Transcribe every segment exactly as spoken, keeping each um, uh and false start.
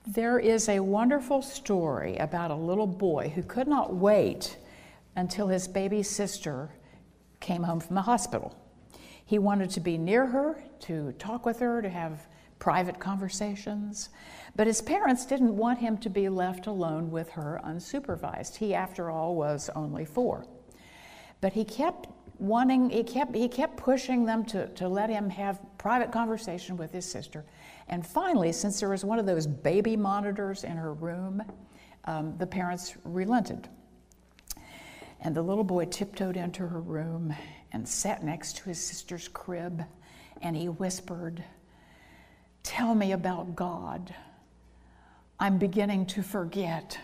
There is a wonderful story about a little boy who could not wait until his baby sister came home from the hospital. He wanted to be near her, to talk with her, to have private conversations, but his parents didn't want him to be left alone with her unsupervised. He, after all, was only four. But he kept wanting, he kept, he kept pushing them to, to let him have private conversation with his sister. And finally, since there was one of those baby monitors in her room, um, the parents relented. And the little boy tiptoed into her room and sat next to his sister's crib, and he whispered, "Tell me about God. I'm beginning to forget."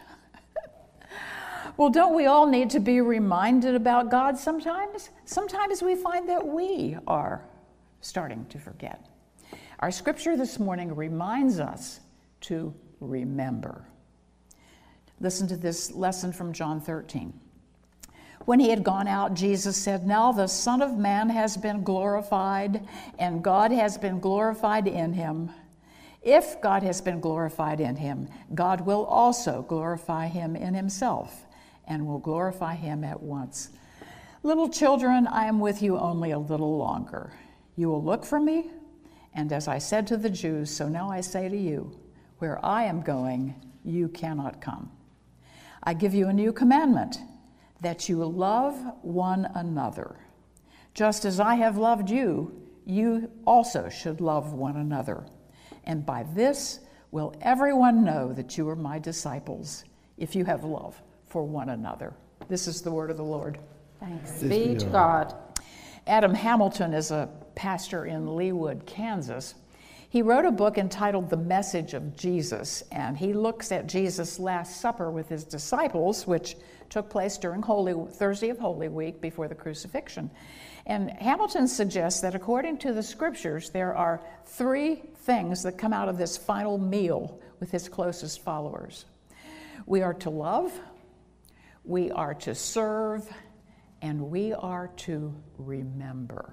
Well, don't we all need to be reminded about God sometimes? Sometimes we find that we are starting to forget. Our scripture this morning reminds us to remember. Listen to this lesson from John thirteen. When he had gone out, Jesus said, "Now the Son of Man has been glorified, and God has been glorified in him. If God has been glorified in him, God will also glorify him in himself, and will glorify him at once. Little children, I am with you only a little longer. You will look for me, and as I said to the Jews, so now I say to you, where I am going, you cannot come. I give you a new commandment, that you love one another. Just as I have loved you, you also should love one another. And by this will everyone know that you are my disciples, if you have love for one another." This is the word of the Lord. Thanks be to God. Adam Hamilton is a pastor in Leawood, Kansas. He wrote a book entitled The Message of Jesus, and he looks at Jesus' Last Supper with his disciples, which took place during Holy Thursday of Holy Week before the crucifixion. And Hamilton suggests that according to the scriptures, there are three things that come out of this final meal with his closest followers. We are to love, we are to serve, and we are to remember.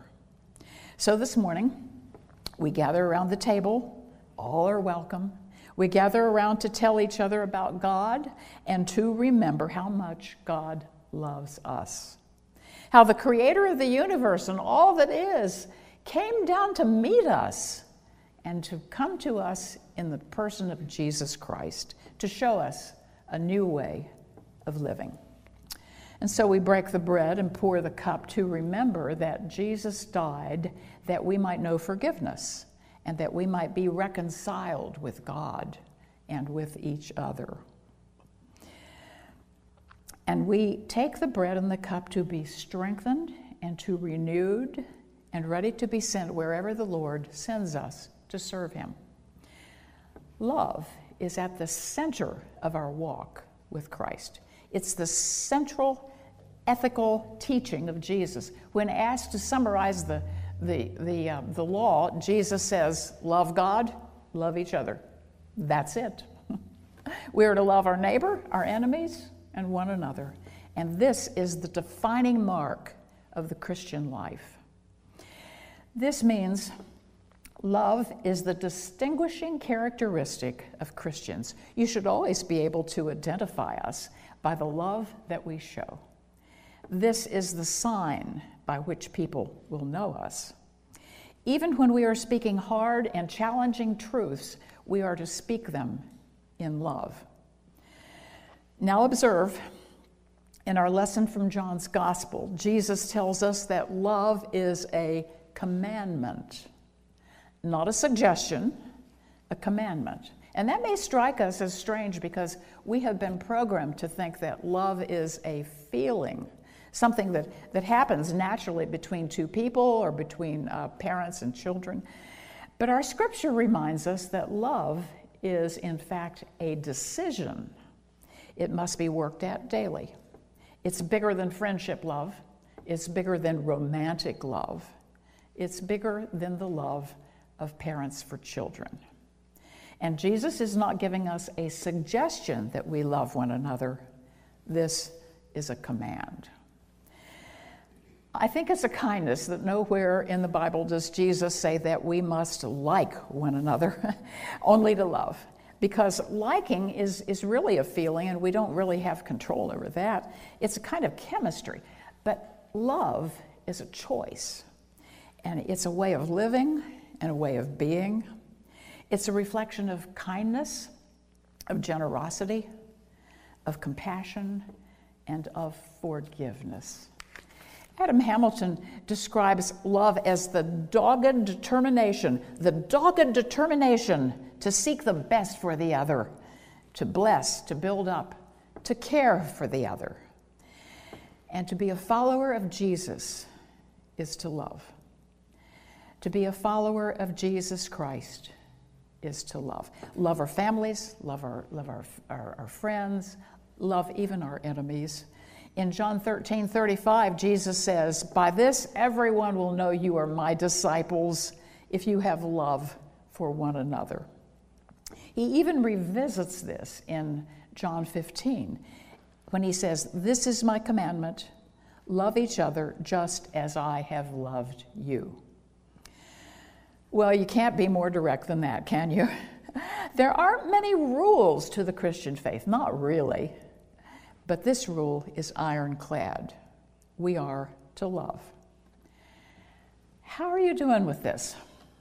So this morning, we gather around the table. All are welcome. We gather around to tell each other about God and to remember how much God loves us. How the creator of the universe and all that is came down to meet us and to come to us in the person of Jesus Christ to show us a new way of living. And so we break the bread and pour the cup to remember that Jesus died that we might know forgiveness and that we might be reconciled with God and with each other. And we take the bread and the cup to be strengthened and to renewed and ready to be sent wherever the Lord sends us to serve him. Love is at the center of our walk with Christ. It's the central ethical teaching of Jesus. When asked to summarize the, the, the, uh, the law, Jesus says, love God, love each other. That's it. We are to love our neighbor, our enemies, and one another. And this is the defining mark of the Christian life. This means love is the distinguishing characteristic of Christians. You should always be able to identify us by the love that we show. This is the sign by which people will know us. Even when we are speaking hard and challenging truths, we are to speak them in love. Now observe, in our lesson from John's Gospel, Jesus tells us that love is a commandment, not a suggestion, a commandment. And that may strike us as strange because we have been programmed to think that love is a feeling, something that, that happens naturally between two people or between uh, parents and children. But our scripture reminds us that love is, in fact, a decision. It must be worked at daily. It's bigger than friendship love. It's bigger than romantic love. It's bigger than the love of parents for children. And Jesus is not giving us a suggestion that we love one another. This is a command. I think it's a kindness that nowhere in the Bible does Jesus say that we must like one another, only to love. because liking is, is really a feeling, and we don't really have control over that. It's a kind of chemistry. But love is a choice, and it's a way of living and a way of being. It's a reflection of kindness, of generosity, of compassion, and of forgiveness. Adam Hamilton describes love as the dogged determination, the dogged determination to seek the best for the other, to bless, to build up, to care for the other. And to be a follower of Jesus is to love. To be a follower of Jesus Christ is to love. Love our families, love our, love our, our, our friends, love even our enemies. In John thirteen thirty-five, Jesus says, "By this everyone will know you are my disciples, if you have love for one another." He even revisits this in John fifteen, when he says, "This is my commandment, love each other just as I have loved you." Well, you can't be more direct than that, can you? There aren't many rules to the Christian faith, not really. But this rule is ironclad. We are to love. How are you doing with this?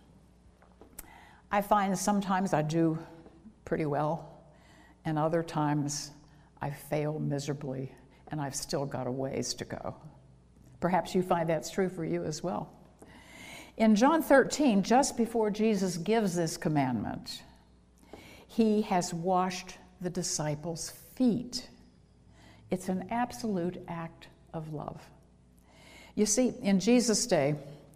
I find sometimes I do pretty well, and other times I fail miserably, and I've still got a ways to go. Perhaps you find that's true for you as well. In John thirteen, just before Jesus gives this commandment, he has washed the disciples' feet. It's an absolute act of love. You see, in Jesus' day,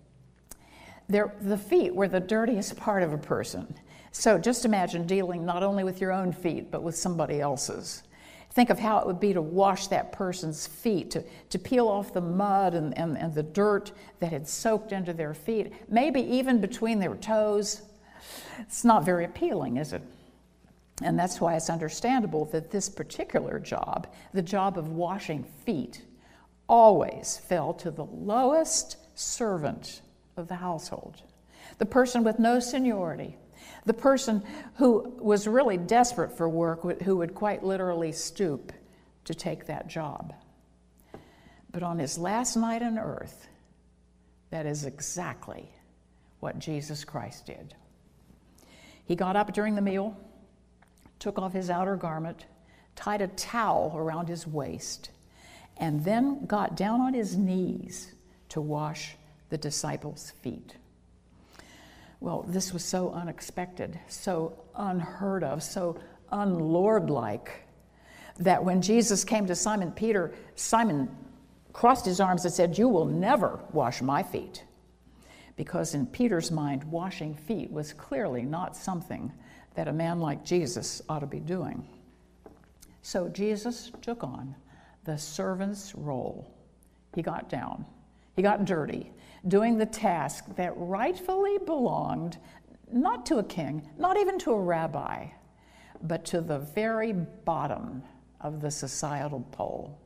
there, the feet were the dirtiest part of a person. So just imagine dealing not only with your own feet, but with somebody else's. Think of how it would be to wash that person's feet, to, to peel off the mud and, and, and the dirt that had soaked into their feet, maybe even between their toes. It's not very appealing, is it? And that's why it's understandable that this particular job, the job of washing feet, always fell to the lowest servant of the household, the person with no seniority, the person who was really desperate for work, who would quite literally stoop to take that job. But on his last night on earth, that is exactly what Jesus Christ did. He got up during the meal, took off his outer garment, tied a towel around his waist, and then got down on his knees to wash the disciples' feet. Well, this was so unexpected, so unheard of, so unlordlike, that when Jesus came to Simon Peter, Simon crossed his arms and said, "You will never wash my feet." Because in Peter's mind, washing feet was clearly not something that a man like Jesus ought to be doing. So Jesus took on the servant's role. He got down. He got dirty, doing the task that rightfully belonged not to a king, not even to a rabbi, but to the very bottom of the societal pole.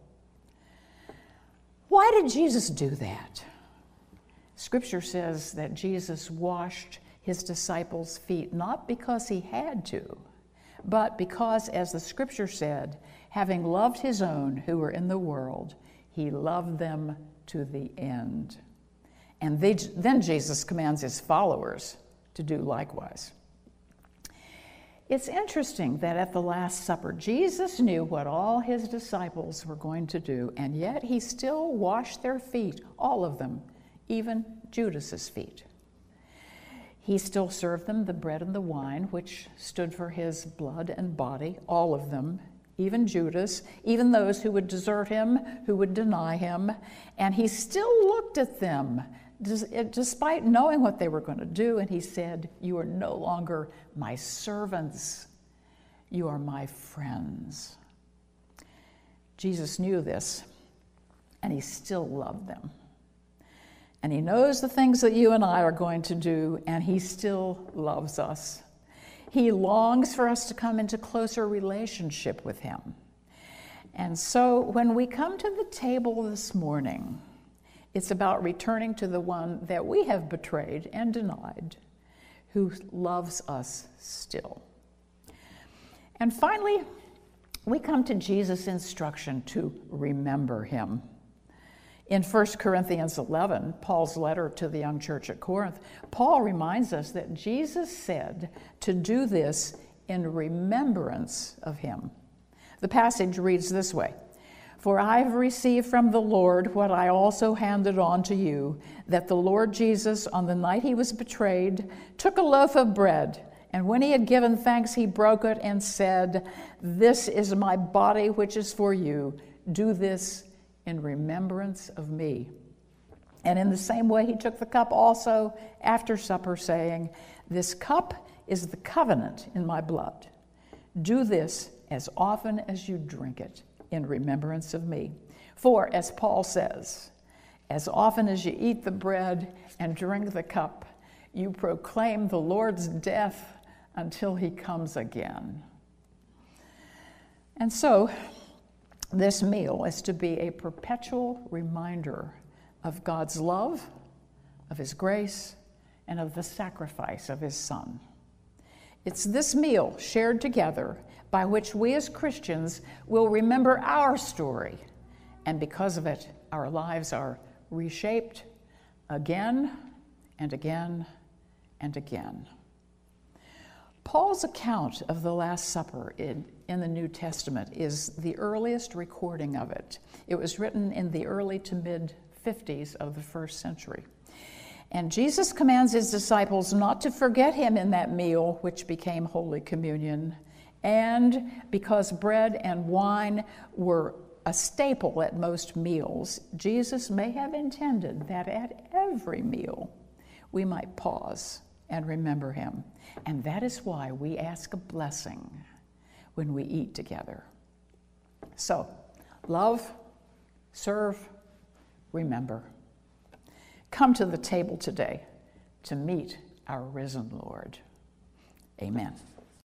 Why did Jesus do that? Scripture says that Jesus washed his disciples' feet, not because he had to, but because, as the scripture said, having loved his own who were in the world, he loved them to the end. And they, then Jesus commands his followers to do likewise. It's interesting that at the Last Supper, Jesus knew what all his disciples were going to do, and yet he still washed their feet, all of them, even Judas's feet. He still served them the bread and the wine, which stood for his blood and body, all of them, even Judas, even those who would desert him, who would deny him. And he still looked at them, despite knowing what they were going to do, and he said, "You are no longer my servants, you are my friends." Jesus knew this, and he still loved them. And he knows the things that you and I are going to do, and he still loves us. He longs for us to come into closer relationship with him. And so when we come to the table this morning, it's about returning to the one that we have betrayed and denied, who loves us still. And finally, we come to Jesus' instruction to remember him. In First Corinthians eleven, Paul's letter to the young church at Corinth, Paul reminds us that Jesus said to do this in remembrance of him. The passage reads this way: "For I have received from the Lord what I also handed on to you, that the Lord Jesus, on the night he was betrayed, took a loaf of bread, and when he had given thanks, he broke it and said, 'This is my body, which is for you. Do this in remembrance of me.' And in the same way, he took the cup also after supper, saying, 'This cup is the covenant in my blood. Do this as often as you drink it in remembrance of me.' For, as Paul says, as often as you eat the bread and drink the cup, you proclaim the Lord's death until he comes again." And so, this meal is to be a perpetual reminder of God's love, of his grace, and of the sacrifice of his Son. It's this meal shared together by which we as Christians will remember our story, and because of it, our lives are reshaped again and again and again. Paul's account of the Last Supper in, in the New Testament is the earliest recording of it. It was written in the early to mid-fifties of the first century. And Jesus commands his disciples not to forget him in that meal, which became Holy Communion. And because bread and wine were a staple at most meals, Jesus may have intended that at every meal we might pause and remember him. And that is why we ask a blessing when we eat together. So, love, serve, remember. Come to the table today to meet our risen Lord. Amen.